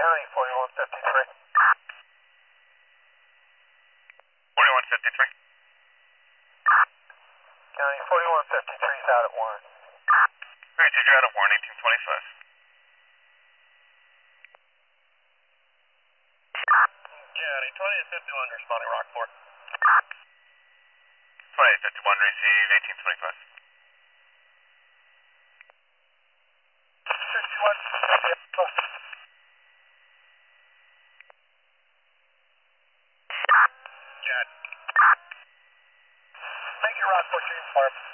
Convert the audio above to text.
County 4153. 4153. County 4153 is out at Warren. Roger, you're out of Warren, 1825. County 2851 responding Rockport. 2851, receive 1825. 51. Got it. Thank you, Rockport Sheriff's Department.